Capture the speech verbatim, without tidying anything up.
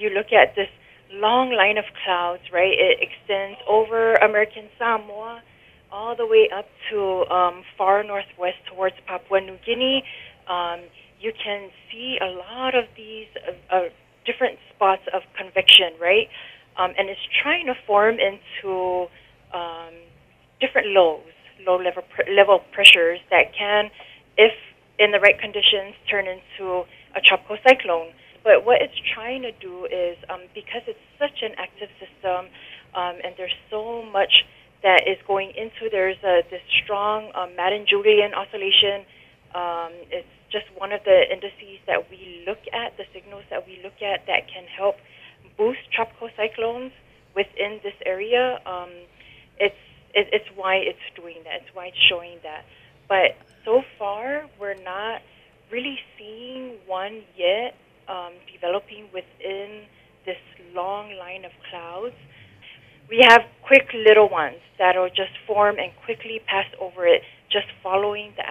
you look at this long line of clouds, right? It extends over American Samoa all the way up to um, far northwest towards Papua New Guinea. Um, you can see a lot of these uh, uh, different spots of convection, right? Um, and it's trying to form into um, different lows, low level pr- level pressures that can, if in the right conditions, turn into a tropical cyclone. But what it's trying to do is, um, because it's such an active system, um, and there's so much that is going into, there's a, this strong um, Madden-Julian oscillation. Um, it's just one of the indices that we look at, the signals that we look at that can help boost tropical cyclones within this area. Um, it's it, it's why it's doing that. It's why it's showing that. But so far, we're not really seeing one yet um, developing within this long line of clouds. We have quick little ones that'll just form and quickly pass over it, just following the